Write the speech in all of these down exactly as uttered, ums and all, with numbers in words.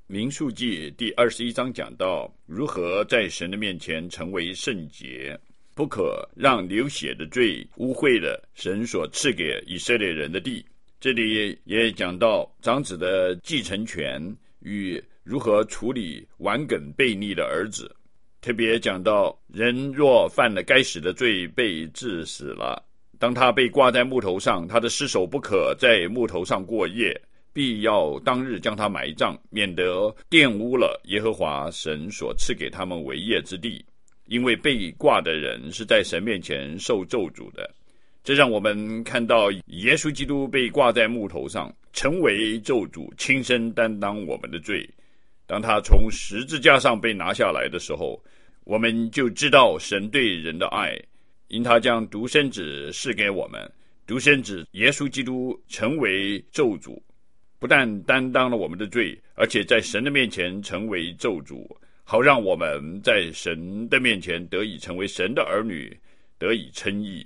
民数记第二十一章讲到如何在神的面前成为圣洁，不可让流血的罪污秽了神所赐给以色列人的地。这里也讲到长子的继承权与如何处理顽梗悖逆的儿子，特别讲到人若犯了该死的罪被治死了，当他被挂在木头上，他的尸首不可在木头上过夜，必要当日将他埋葬，免得玷污了耶和华神所赐给他们为业之地，因为被挂的人是在神面前受咒诅的。这让我们看到耶稣基督被挂在木头上，成为咒诅，亲身担当我们的罪。当他从十字架上被拿下来的时候，我们就知道神对人的爱，因他将独生子赐给我们，独生子耶稣基督成为咒诅，不但担当了我们的罪，而且在神的面前成为咒诅，好让我们在神的面前得以成为神的儿女，得以称义。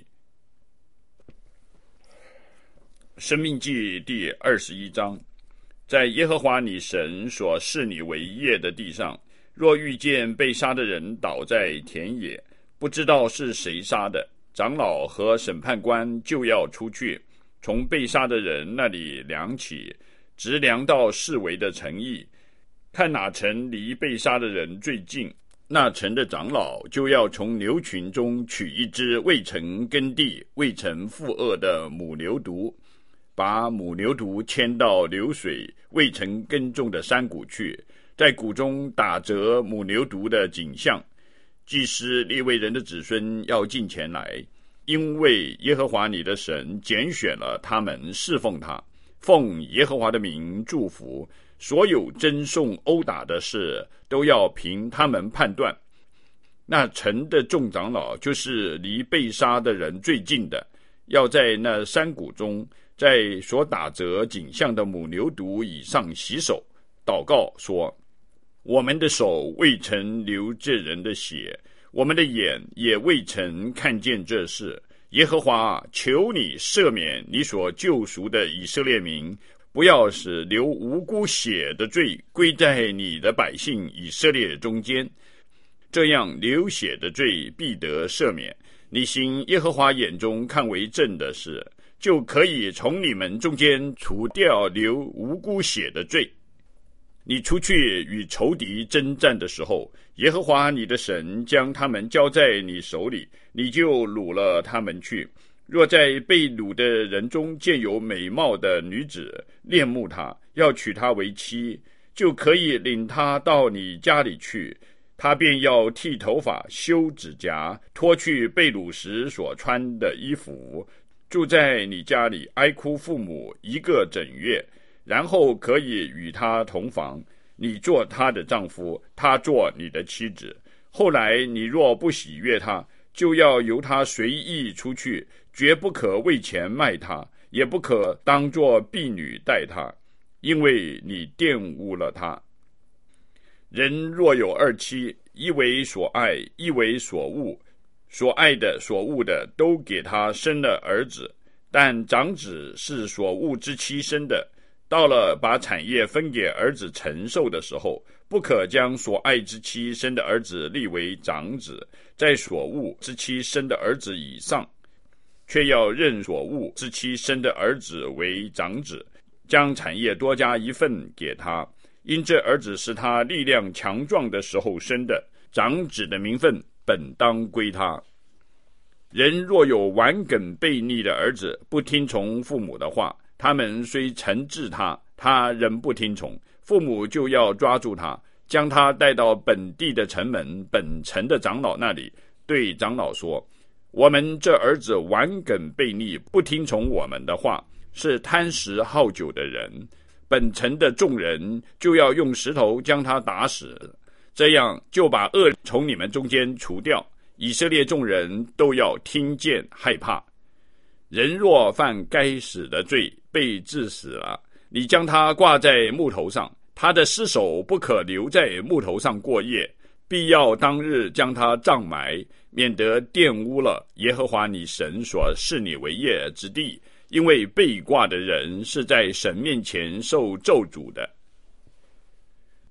申命记第二十一章，在耶和华你神所赐你为业的地上，若遇见被杀的人倒在田野，不知道是谁杀的，长老和审判官就要出去，从被杀的人那里量起，直量到四围的城邑，看哪城离被杀的人最近，那城的长老就要从牛群中取一只未曾耕地、未曾负轭的母牛犊，把母牛犊牵到流水未曾耕种的山谷去，在谷中打折母牛犊的颈项。祭司利未人的子孙要进前来，因为耶和华你的神拣选了他们侍奉他，奉耶和华的名祝福，所有争讼殴打的事都要凭他们判断。那城的众长老就是离被杀的人最近的，要在那山谷中，在所打折颈项的母牛犊以上洗手，祷告说，我们的手未曾流这人的血，我们的眼也未曾看见这事。耶和华，求你赦免你所救赎的以色列民，不要使流无辜血的罪归在你的百姓以色列中间，这样流血的罪必得赦免。你行耶和华眼中看为正的事，就可以从你们中间除掉流无辜血的罪。你出去与仇敌征战的时候，耶和华你的神将他们交在你手里，你就掳了他们去。若在被掳的人中见有美貌的女子，恋慕她，要娶她为妻，就可以领她到你家里去，她便要剃头发、修指甲，脱去被掳时所穿的衣服，住在你家里，哀哭父母一个整月，然后可以与他同房，你做他的丈夫，他做你的妻子。后来你若不喜悦他，就要由他随意出去，绝不可为钱卖他，也不可当作婢女待他，因为你玷污了他。人若有二妻，一为所爱，一为所恶，所爱的所恶的都给他生了儿子，但长子是所恶之妻生的，到了把产业分给儿子承受的时候，不可将所爱之妻生的儿子立为长子，在所恶之妻生的儿子以上，却要认所恶之妻生的儿子为长子，将产业多加一份给他，因这儿子是他力量强壮的时候生的，长子的名分本当归他。人若有顽梗悖逆的儿子，不听从父母的话，他们虽惩治他，他仍不听从，父母就要抓住他，将他带到本地的城门，本城的长老那里，对长老说，我们这儿子顽梗悖逆，不听从我们的话，是贪食好酒的人，本城的众人就要用石头将他打死，这样就把恶从你们中间除掉，以色列众人都要听见害怕。人若犯该死的罪，被治死了，你将他挂在木头上，他的尸首不可留在木头上过夜，必要当日将他葬埋，免得玷污了耶和华你神所赐你为业之地，因为被挂的人是在神面前受咒诅的。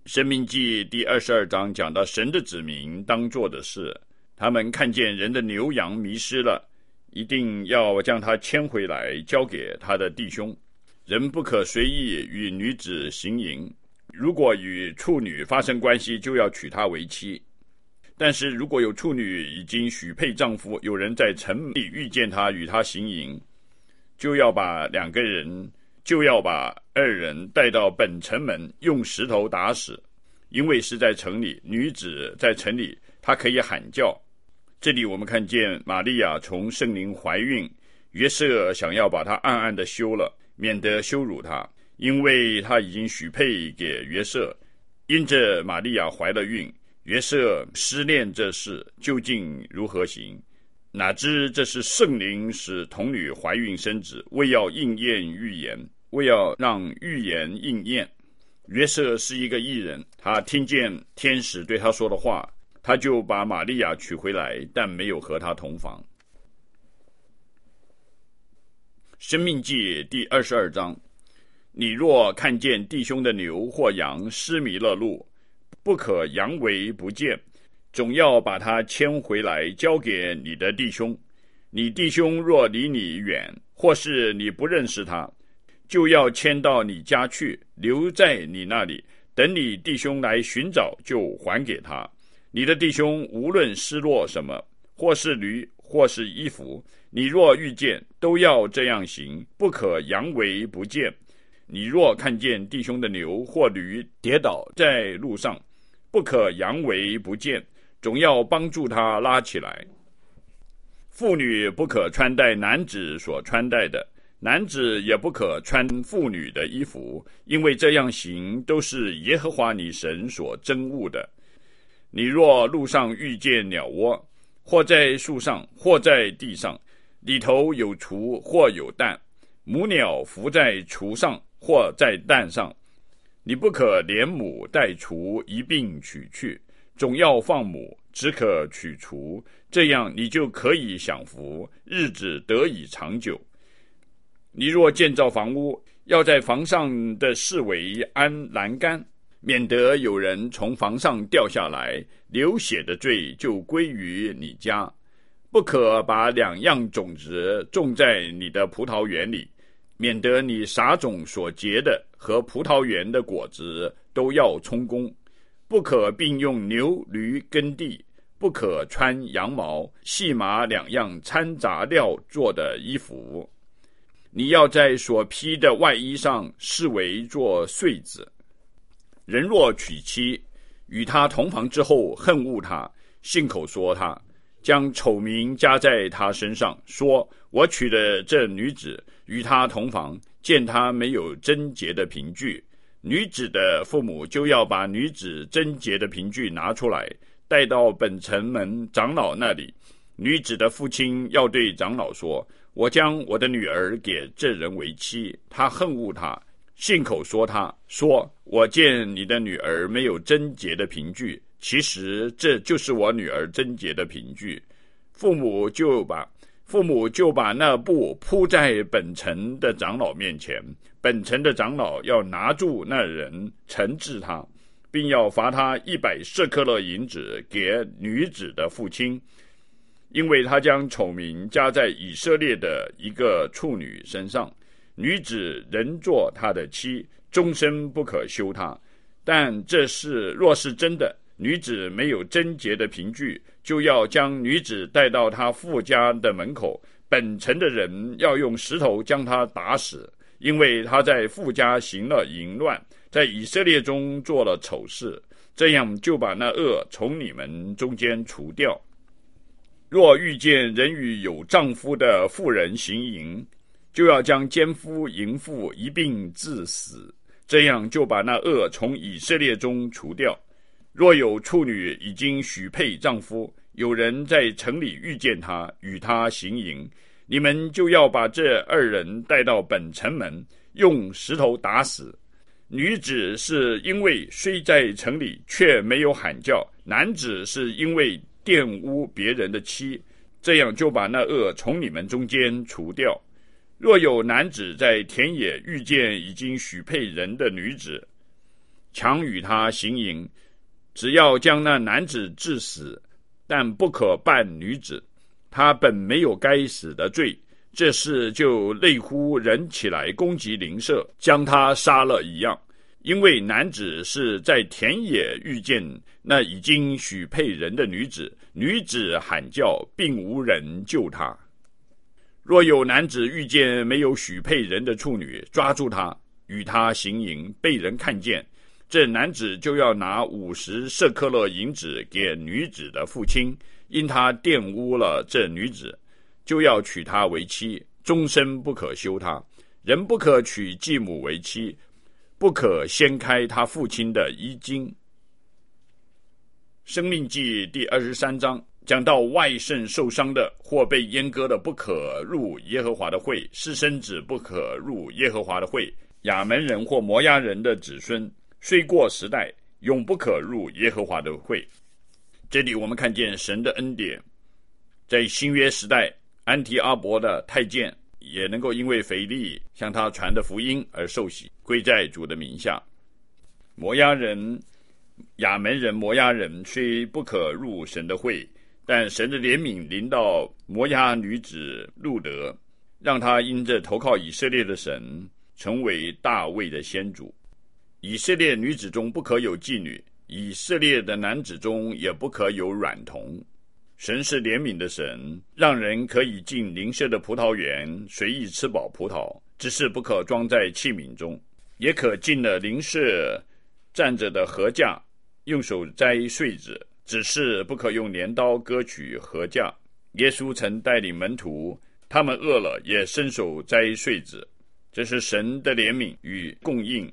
申命记第二十二章讲到神的子民当做的事，他们看见人的牛羊迷失了，一定要将他牵回来交给他的弟兄。人不可随意与女子行淫，如果与处女发生关系，就要娶她为妻。但是如果有处女已经许配丈夫，有人在城里遇见她与她行淫，就要把两个人就要把二人带到本城门，用石头打死，因为是在城里，女子在城里，她可以喊叫。这里我们看见玛利亚从圣灵怀孕，约瑟想要把她暗暗的休了，免得羞辱她，因为她已经许配给约瑟。因着玛利亚怀了孕，约瑟思念这事究竟如何行，哪知这是圣灵使童女怀孕生子，为要应验预言，为要让预言应验。约瑟是一个义人，他听见天使对他说的话，他就把玛利亚娶回来，但没有和她同房。申命记第二十二章，你若看见弟兄的牛或羊失迷了路，不可佯为不见，总要把它牵回来交给你的弟兄。你弟兄若离你远，或是你不认识他，就要牵到你家去，留在你那里，等你弟兄来寻找，就还给他。你的弟兄无论失落什么，或是驴，或是衣服，你若遇见，都要这样行，不可佯为不见。你若看见弟兄的牛或驴跌倒在路上，不可佯为不见，总要帮助他拉起来。妇女不可穿戴男子所穿戴的，男子也不可穿妇女的衣服，因为这样行都是耶和华你神所憎恶的。你若路上遇见鸟窝，或在树上，或在地上，里头有雏或有蛋，母鸟伏在雏上或在蛋上，你不可连母带雏一并取去，总要放母，只可取雏，这样你就可以享福，日子得以长久。你若建造房屋，要在房上的四围安栏杆，免得有人从房上掉下来，流血的罪就归于你家。不可把两样种子种在你的葡萄园里，免得你撒种所结的和葡萄园的果子都要充公。不可并用牛驴耕地，不可穿羊毛细麻两样掺杂料做的衣服。你要在所披的外衣上视为做穗子。人若娶妻，与他同房之后恨恶他，信口说他，将丑名加在他身上，说我娶了这女子，与他同房，见他没有贞洁的凭据，女子的父母就要把女子贞洁的凭据拿出来，带到本城门长老那里。女子的父亲要对长老说，我将我的女儿给这人为妻，他恨恶他，信口说他，说我见你的女儿没有贞洁的凭据，其实这就是我女儿贞洁的凭据。父母就把父母就把那布铺在本城的长老面前，本城的长老要拿住那人，惩治他，并要罚他一百舍客勒银子给女子的父亲，因为他将丑名加在以色列的一个处女身上。女子仍做他的妻，终身不可休她。但这事若是真的，女子没有贞洁的凭据，就要将女子带到她父家的门口，本城的人要用石头将她打死，因为她在父家行了淫乱，在以色列中做了丑事，这样就把那恶从你们中间除掉。若遇见人与有丈夫的妇人行淫，就要将奸夫淫妇一并治死，这样就把那恶从以色列中除掉。若有处女已经许配丈夫，有人在城里遇见他，与他行淫，你们就要把这二人带到本城门，用石头打死。女子是因为虽在城里，却没有喊叫；男子是因为玷污别人的妻，这样就把那恶从你们中间除掉。若有男子在田野遇见已经许配人的女子， 强与他行淫，只要将那男子致死，但不可办女子，他本没有该死的罪，这事就类乎人起来攻击邻舍，将他杀了一样。因为男子是在田野遇见那已经许配人的女子，女子喊叫，并无人救她。若有男子遇见没有许配人的处女，抓住她，与她行淫，被人看见，这男子就要拿五十舍客勒银子给女子的父亲，因他玷污了这女子，就要娶她为妻，终身不可休她。人不可娶继母为妻，不可掀开他父亲的衣襟。申命记第二十三章讲到外甥受伤的或被阉割的不可入耶和华的会，私生子不可入耶和华的会，亚门人或摩押人的子孙虽过时代，永不可入耶和华的会。这里我们看见神的恩典，在新约时代，安提阿伯的太监也能够因为腓力向他传的福音而受洗，归在主的名下。摩押人、亚门人、摩押人虽不可入神的会，但神的怜悯临到摩押女子路德，让他因着投靠以色列的神，成为大卫的先祖。以色列女子中不可有妓女，以色列的男子中也不可有娈童。神是怜悯的神，让人可以进邻舍的葡萄园随意吃饱葡萄，只是不可装在器皿中，也可进了邻舍站着的禾架，用手摘穗子，只是不可用镰刀割取禾架。耶稣曾带领门徒，他们饿了也伸手摘穗子，这是神的怜悯与供应。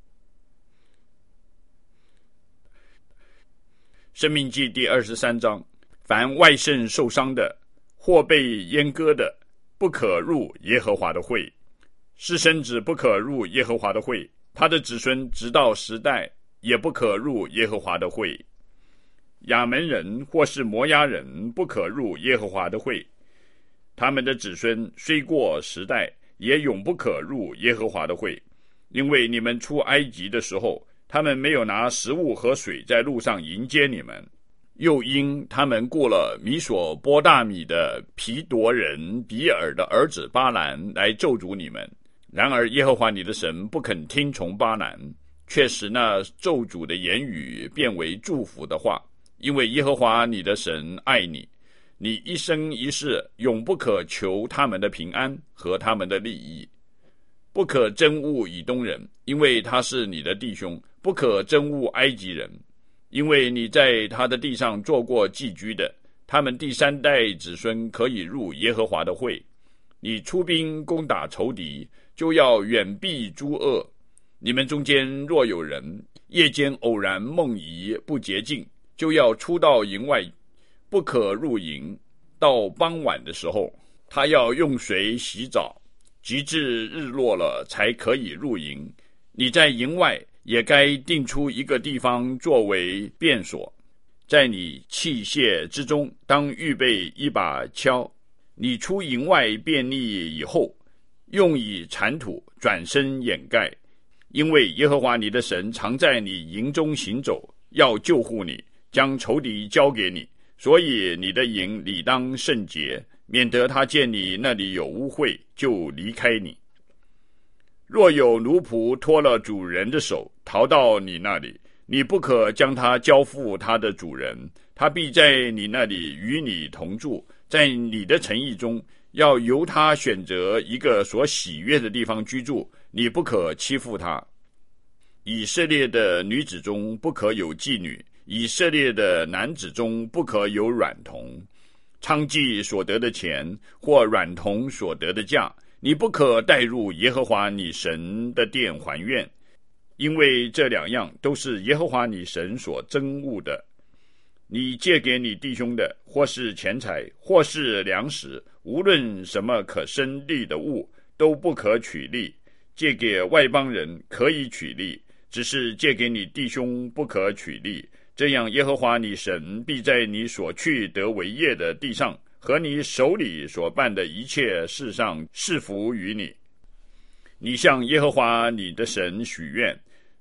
申命记第二十三章，凡外甥受伤的或被阉割的，不可入耶和华的会，私生子不可入耶和华的会，他的子孙直到十代也不可入耶和华的会。亚门人或是摩押人不可入耶和华的会，他们的子孙虽过十代，也永不可入耶和华的会。因为你们出埃及的时候，他们没有拿食物和水在路上迎接你们，又因他们雇了米索波大米的皮夺人比尔的儿子巴兰来咒诅你们。然而耶和华你的神不肯听从巴兰，却使那咒诅的言语变为祝福的话。因为耶和华你的神爱你，你一生一世永不可求他们的平安和他们的利益。不可憎恶以东人，因为他是你的弟兄；不可憎恶埃及人，因为你在他的地上做过寄居的。他们第三代子孙可以入耶和华的会。你出兵攻打仇敌，就要远避诸恶。你们中间若有人夜间偶然梦遗不洁净，就要出到营外，不可入营。到傍晚的时候，他要用水洗澡，直至日落了才可以入营。你在营外也该定出一个地方作为便所，在你器械之中当预备一把锹。你出营外便利以后，用以铲土，转身掩盖。因为耶和华你的神常在你营中行走，要救护你，将仇敌交给你，所以你的营理当圣洁，免得他见你那里有污秽，就离开你。若有奴仆脱了主人的手，逃到你那里，你不可将他交付他的主人，他必在你那里与你同住，在你的城邑中，要由他选择一个所喜悦的地方居住，你不可欺负他。以色列的女子中不可有妓女，以色列的男子中不可有娈童。娼妓所得的钱或娈童所得的价，你不可带入耶和华你神的殿还愿，因为这两样都是耶和华你神所憎恶的。你借给你弟兄的，或是钱财，或是粮食，无论什么可生利的物，都不可取利。借给外邦人可以取利，只是借给你弟兄不可取利。这样耶和华你神必在你所去得为业的地上，和你手里所办的一切事上赐福于你。你向耶和华你的神许愿，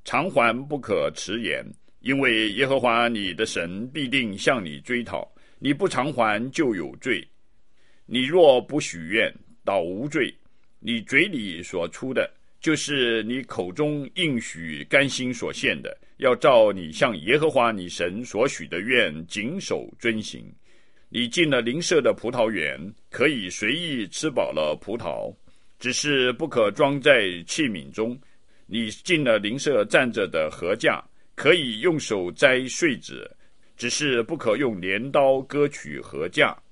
偿还不可迟延，因为耶和华你的神必定向你追讨，你不偿还就有罪。你若不许愿，倒无罪。你嘴里所出的，就是你口中应许甘心所献的，要照你向耶和华你神所许的愿谨守遵行。你进了邻舍的葡萄园，可以随意吃饱了葡萄，只是不可装在器皿中。你进了邻舍站着的禾架，可以用手摘穗子，只是不可用镰刀割取禾架。